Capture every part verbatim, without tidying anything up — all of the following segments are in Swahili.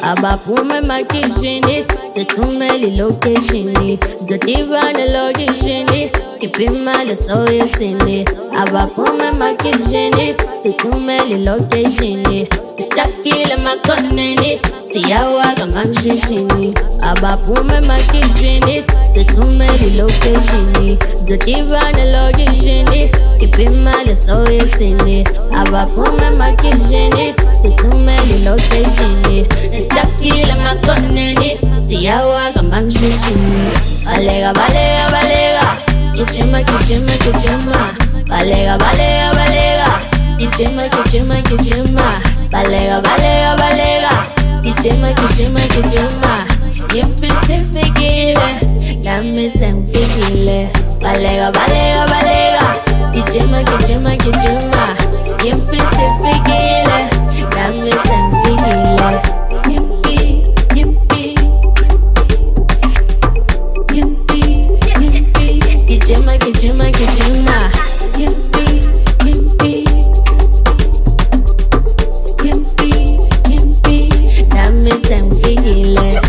Abaphume makishini sithumele location zodivana location ipimali soyesini abaphume makishini sithumele location istakile makoneni siyawaga mamshishini abaphume makishini sithumele location zodivana location ipimali soyesini abaphume makishini sithumele location istakile makoneni siyawaga mamshishini balega balega balega kichima kichima kichima balega balega balega kichima kichima kichima balega balega balega kichima kichima kichima yempisifikile nami sengifikile balega balega balega kichima kichima kichima yempisifikile nami sengifikile yempi yempi yempi yempi kichima kichima kichima yempi yempi yempi yempi nami sengifikile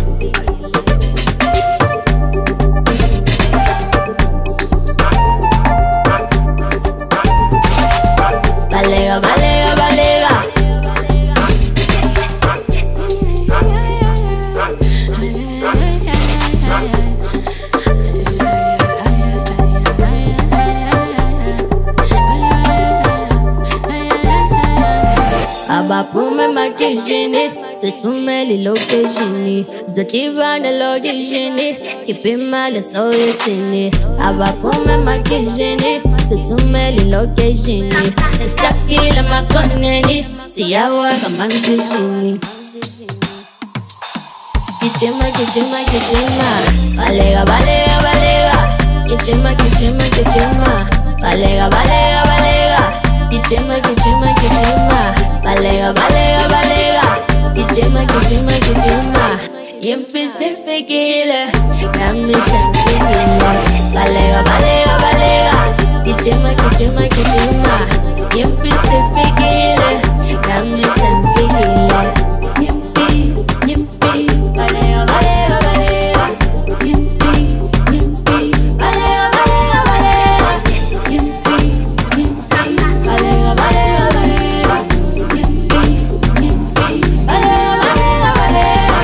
balega balega balega abaphume makishini sithumele location zodivana location ipimali soyesini abaphume makishini sithumele location istakile makoneni siyawaga mamshishini kichima kichima kichima balega balega balega kichima kichima kichima balega balega balega kichima kichima kichima balega balega balega kichima kichima kichima yempisifikile nami sengifikile balega balega balega kichima kichima kichima yempisifikile nami sengifikile yempi yempi balega balega balega yempi yempi balega balega balega yempi yempi balega balega balega yempi yempi balega balega balega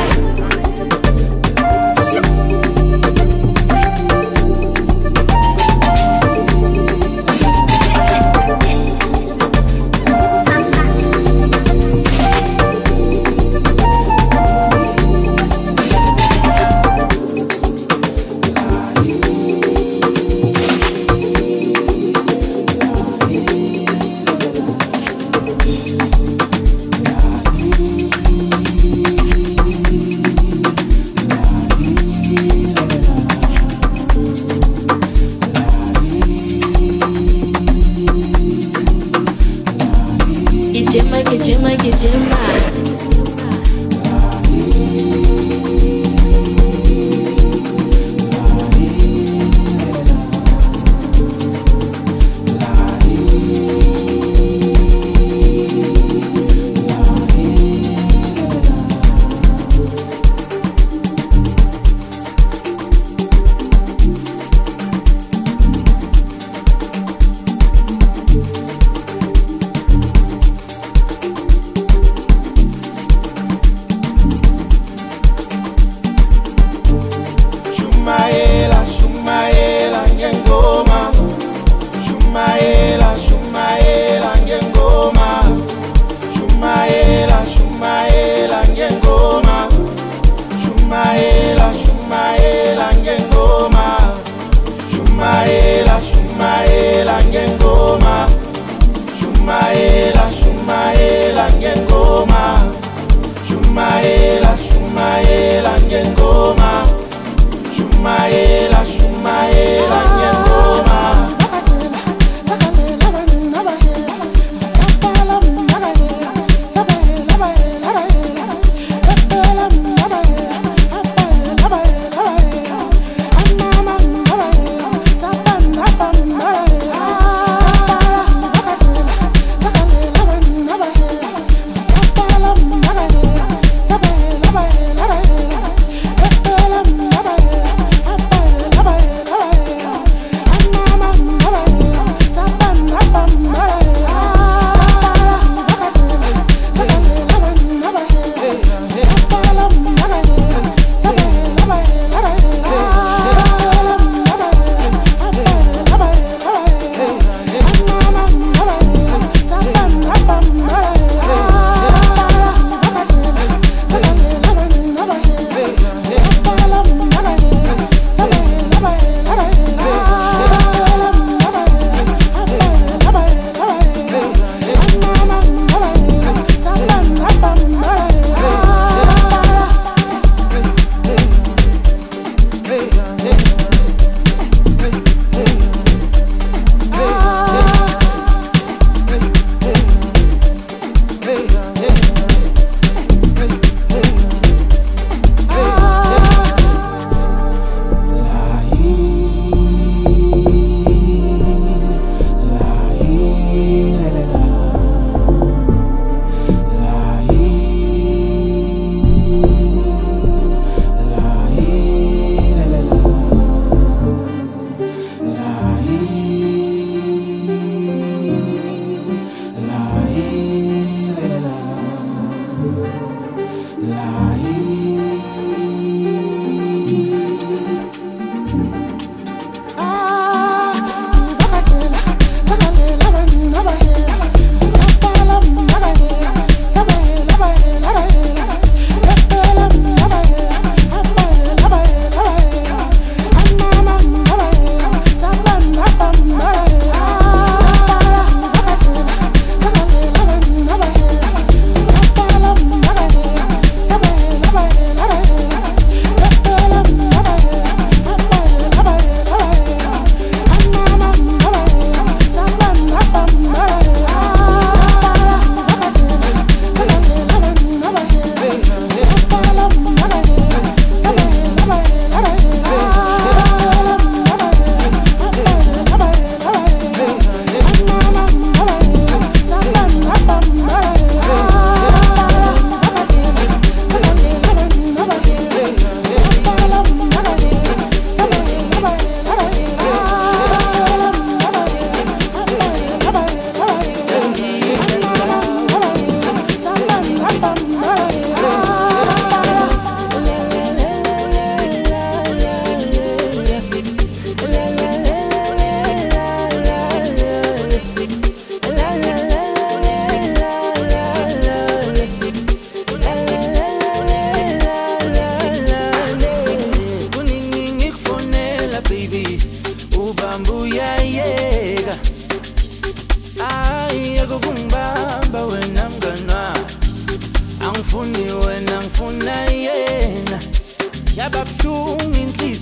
kichima kichima kichima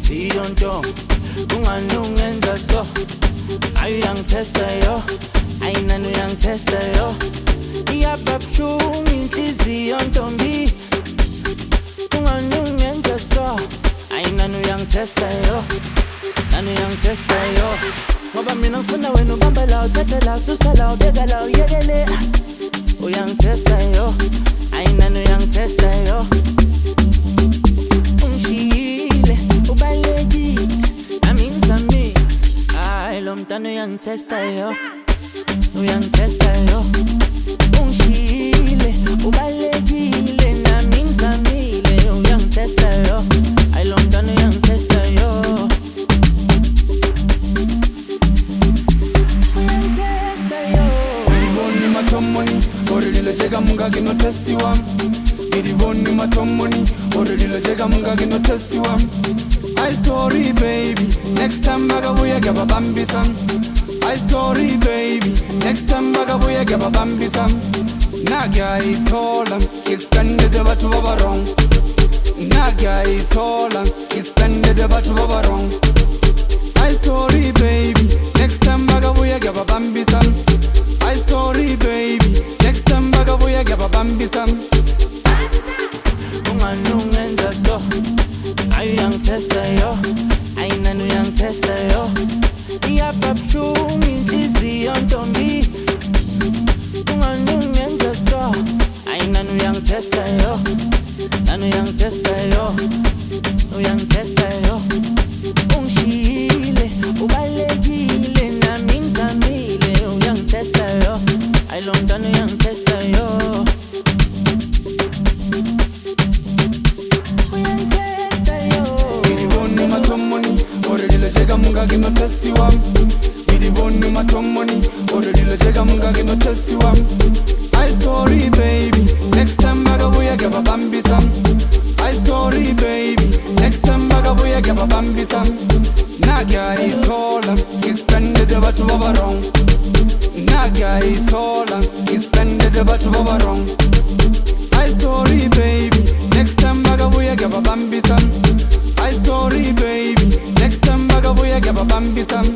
inhliziyo ntombi ungani ungenza so ayu uyangitesta yo ayinani uyangitesta yo iyapha buhlungu inhliziyo ntombi ungani ungenza so ayinani uyangitesta yo nani uyangitesta yo ngoba mina ngifuna wena ubamba la uthathe la ususa la ubeka la uyekele uyangitesta yo ayinani uyangitesta yo ungishile ubalekile nami ngizamile hayi lo mntana uyangitesta yo uyangitesta yo ungishile ubalekile nami ngizamile uyangitesta yo hayi lo mntana uyangitesta yo uyangitesta yo Iriboni matomoni orililo cheka munga kino testi wam Iriboni matomoni orililo cheka munga kino testi wam I sorry baby next time baga buya gaba bambisam I sorry baby next time baga buya gaba bambisam Naga itola kispende de batu baba wrong Naga itola kispende de batu baba wrong I sorry baby next time baga buya gaba bambisam I sorry baby next time baga buya gaba bambisam ungani ungenza so ayu uyangitesta yo ayinani uyangitesta yo iyapha buhlungu inhliziyo ntombi ungani ungenza so ayinani uyangitesta yo nani uyangitesta yo uyangitesta yo ungishile ubalekile nami ngizamile uyangitesta yo ayi lo mntana uyangitesta yo uyangitesta yo Iriboni matomoni orililo cheka munga kino testi wam Iriboni matomoni orililo cheka munga kino testi wam I sorry baby next time baga buya gaba bambisam I sorry baby next time baga buya gaba bambisam Naga itola kispende de batu baba wrong Naga itola kispende de batu baba wrong I sorry baby next time baga buya gaba bambisam I sorry baby next time baga buya gaba bambisam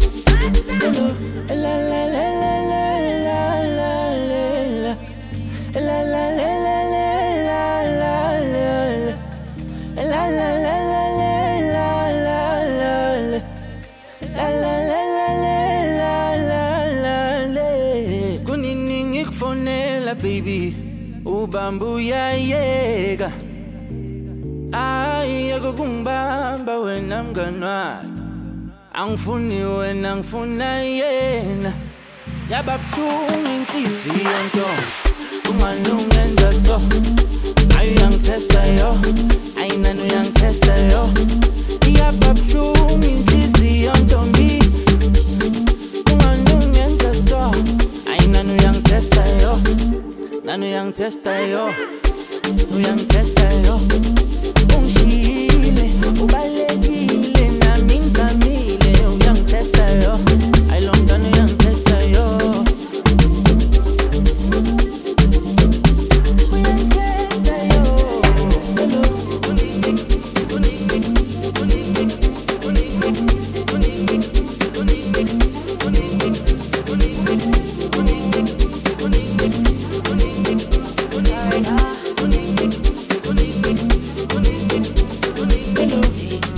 la la la la la la la la la la la baby ubambu yayeka ay yakungibamba wena mngani wakhe angifuni wena ngifuna yena yababuhlungu inhliziyo ntombi ungani ungenza so ayu uyangitesta yo ayinani uyangitesta yo yababuhlungu inhliziyo ntombi ungani ungenza so ayinani uyangitesta yo nani uyangitesta yo uyangitesta yo ungishile ubalekile nami ngizamile uyangitesta yo ayi lo mntana uyangitesta yo uyangitesta yo Melody.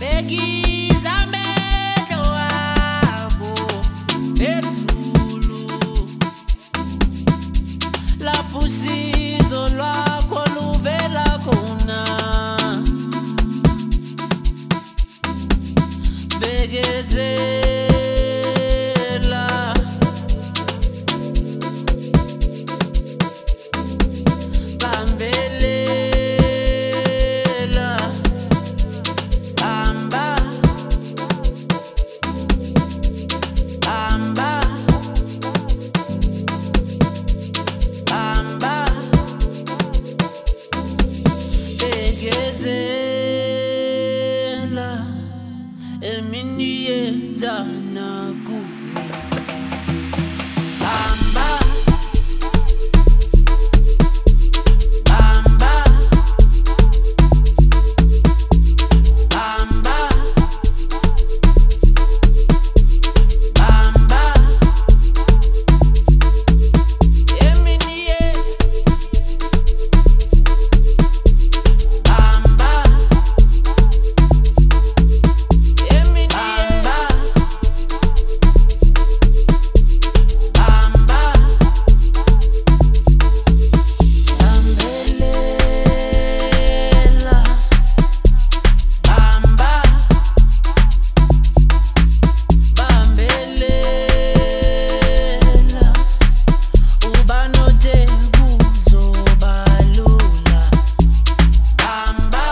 Bekiza amehlo wakho phezulu, lapho usizo lwakho luvela khona. Bekezela, bambelela, hamba, hamba, hamba, bekezela, emini yezana kuwe. Hamba, hamba, hamba, hamba, emini ye. Hamba, emini ye. Hamba, bambelela, hamba, bambelela, ubanote kuzobalula. Hamba,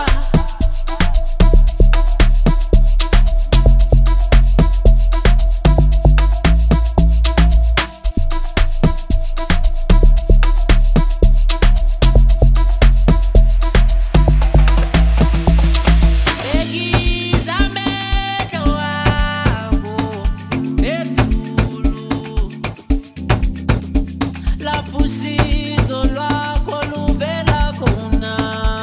bekiza amehlo wakho phezulu, lapho usizo lwakho luvela khona.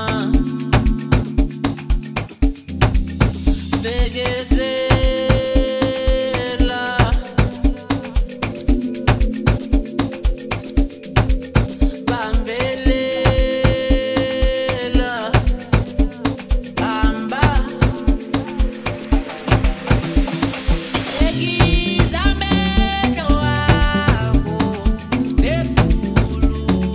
Bekezela, bambelela, hamba, bekiza amehlo wakho phezulu,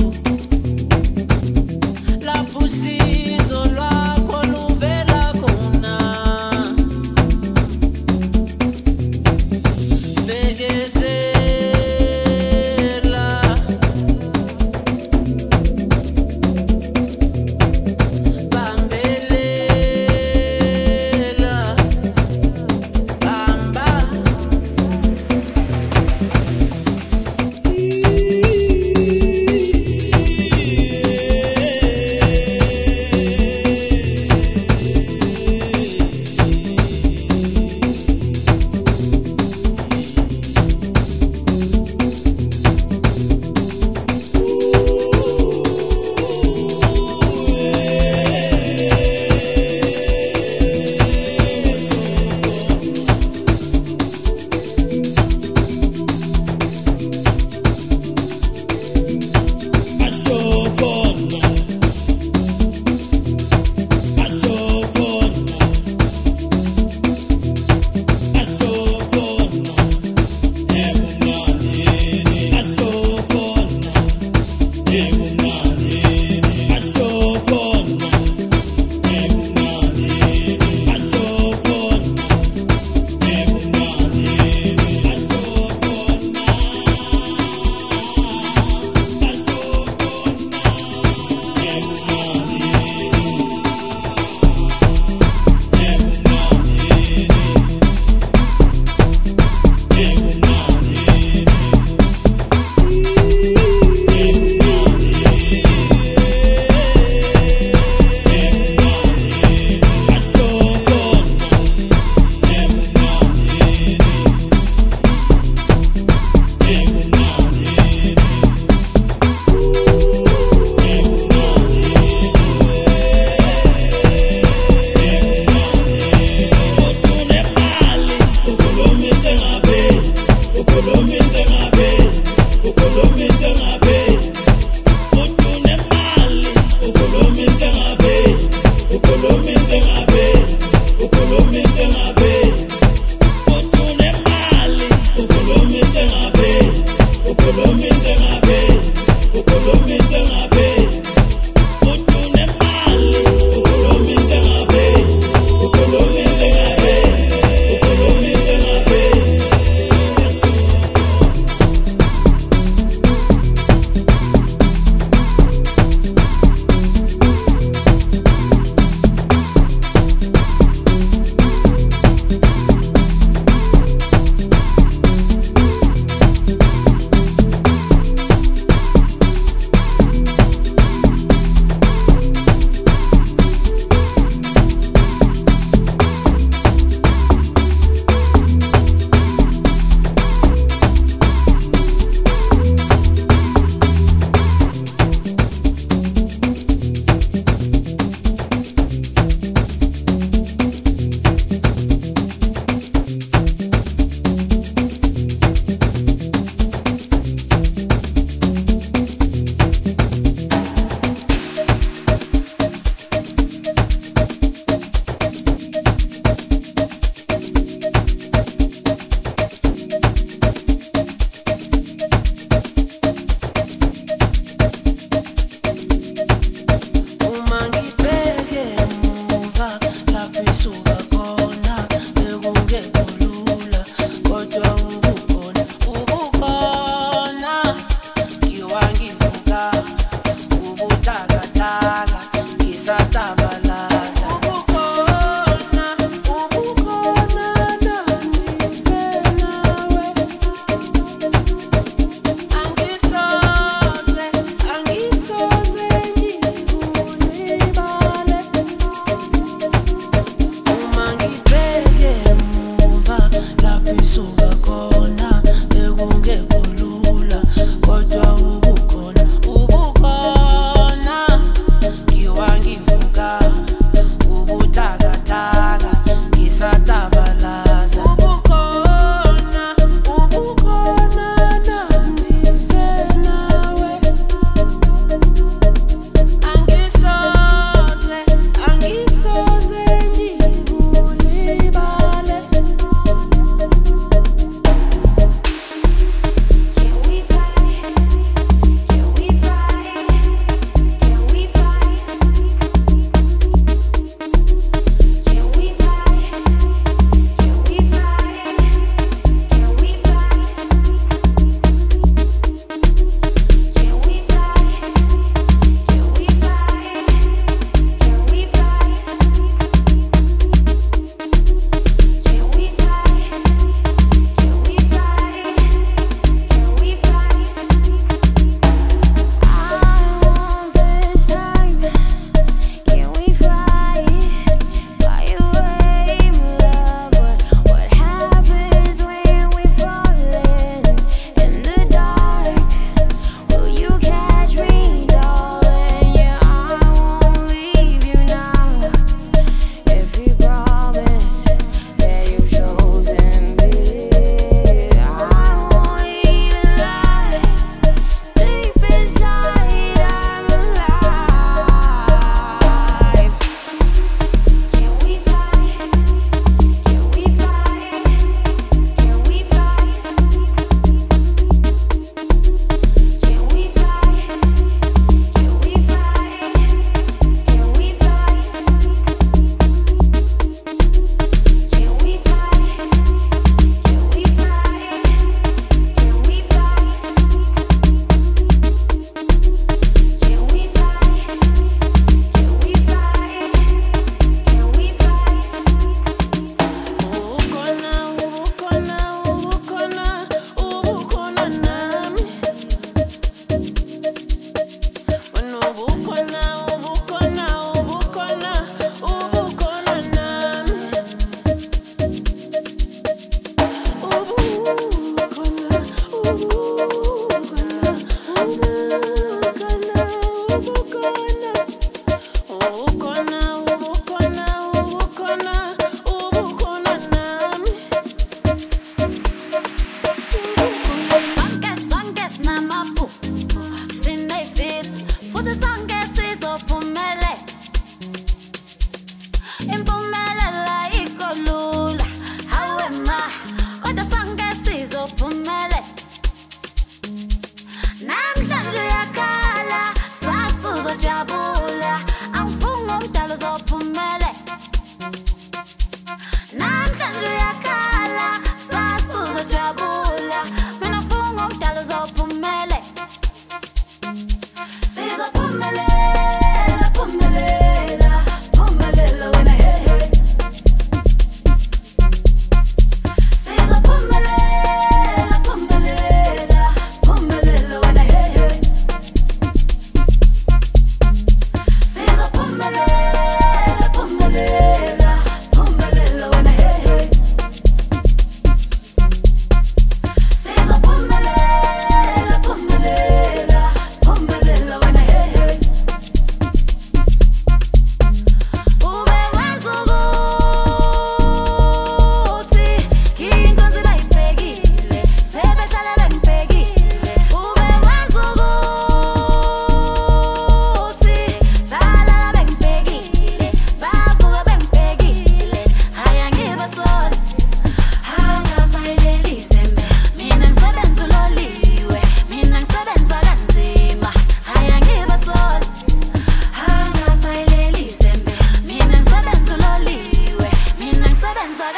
lapho usizo lwakho luvela khona.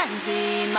nzima.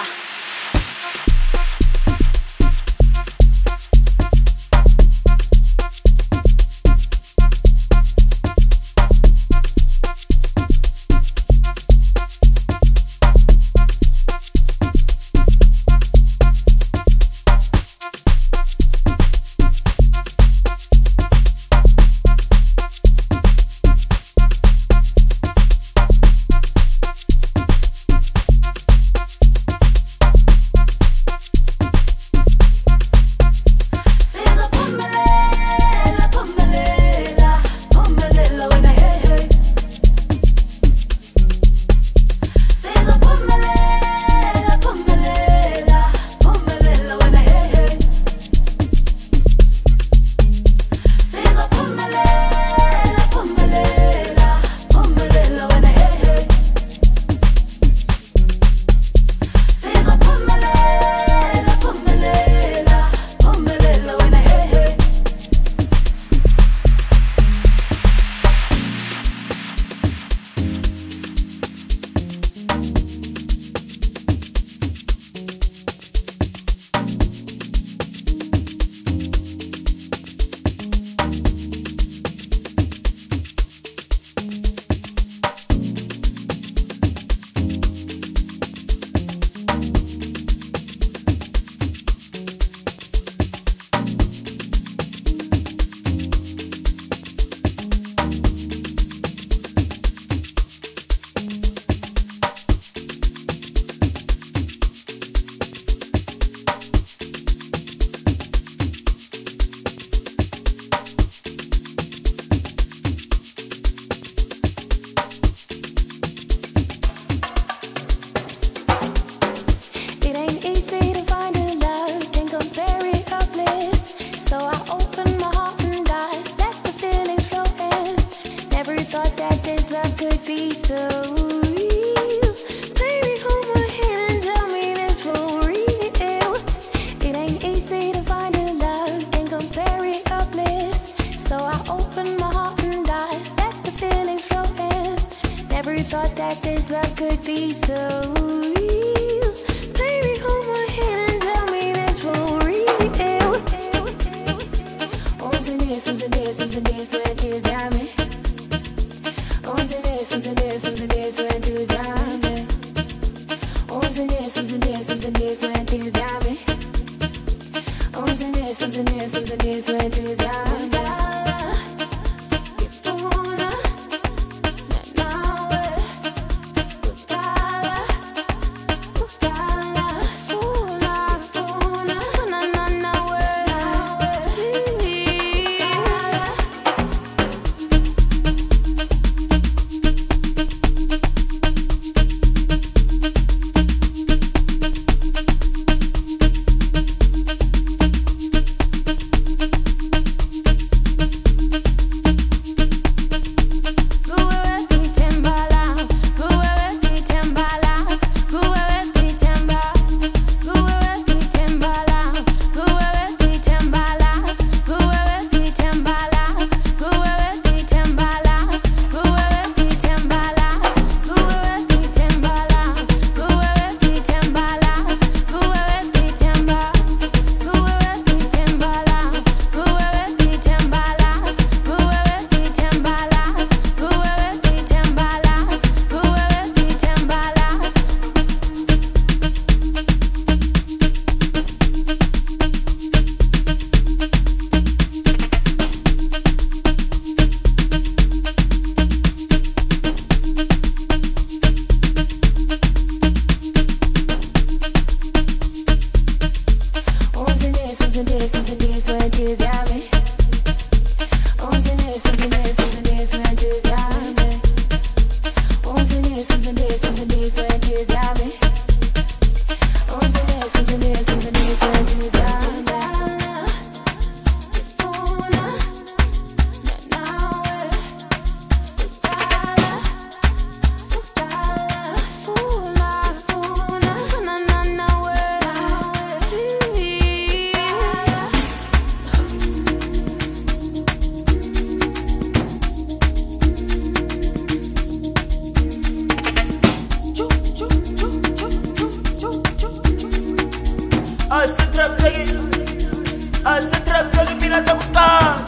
I sit trap take it. I sit trap take it. Pina taku pass.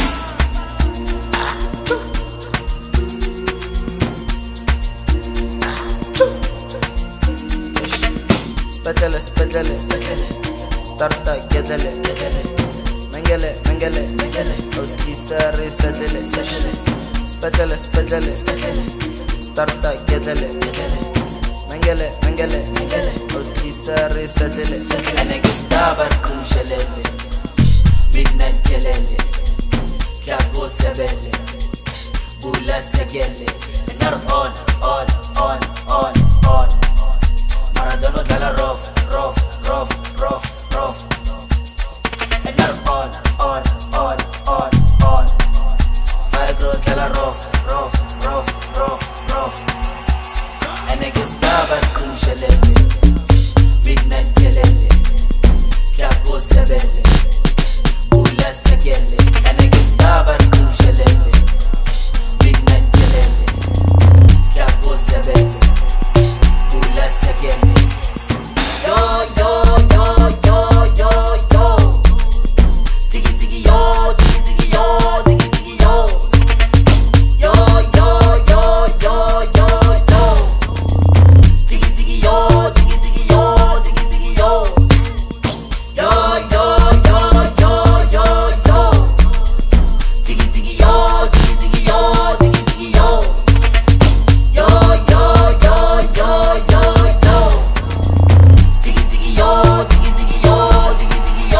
Spedele, spedele, spedele. Starta, gedele, gedele. Mengele, mengele, mengele. Ultisari, sedele, sedele. Spedele, spedele, spedele. Starta, gedele, gedele. Mengele, mengele, mengele. Ultisari, sedele, sedele. Enege stabar kumshelele. Midnight kelele. Klago sebele. Bula segele. Enar on, on, on, on, on. Maradona dala rough, rough, rough, rough, rough. And now on, on, on, on, on. Vibro dala rough, rough, rough, rough, rough. And it gets baba kumshelele. Midnight kelele. Klago sebele. Bula segele. And it gets baba kumshelele. Midnight kelele. Klago sebele. Bula segele. Yo, yo, yo, yo, yo, yo. Tiki, tiki, yo, tiki, tiki, yo, tiki, tiki, yo. Yo, yo, yo, yo, yo, yo. Tiki, tiki, yo, tiki, tiki, yo, tiki, tiki, yo. Yo, yo, yo, yo, yo, yo. Tiki, tiki, yo, tiki, tiki, yo, tiki, tiki, yo. Yo, yo, yo, yo, yo, yo. Tiki, tiki, yo, tiki, tiki, yo, tiki, tiki, yo.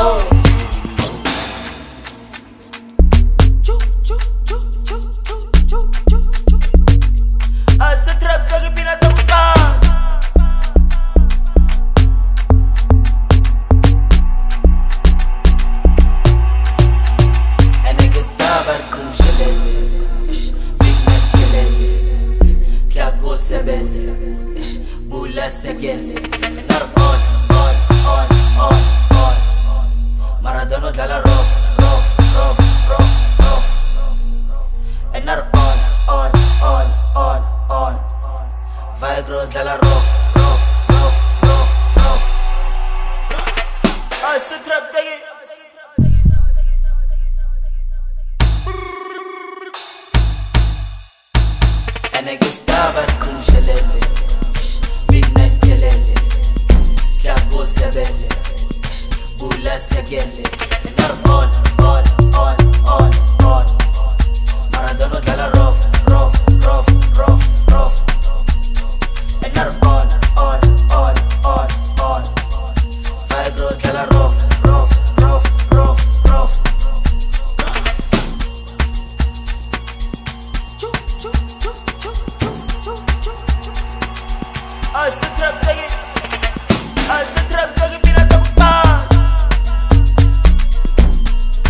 Choo, choo, choo, choo, choo, choo, choo, choo. I said trap take pina taku pass. And niggas dabar kumshelele. Midnight kelele. Klago sebele. Bula segele. Enar on, on, on, on, on. Maradona dala rough, rough, rough, rough, rough. Enar on, on, on, on, on. Vibro dala rough, rough, rough, rough, rough. I sit trap take it. And I guess dabar kumshelele. Midnight kelele. Klago sebele. Bula segele. Enar on, on, on, on, on. Maradona dala rough, rough, rough, rough, rough. Enar on, on, on, on, on. Vibro dala rough, rough, rough, rough, rough. Choo, choo, choo, choo, choo, choo, choo, choo. I said trap take it. I said trap take it. Pina taku pass.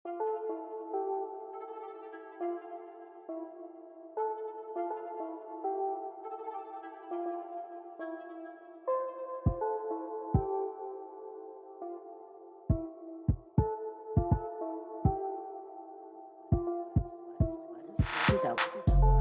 Peace out.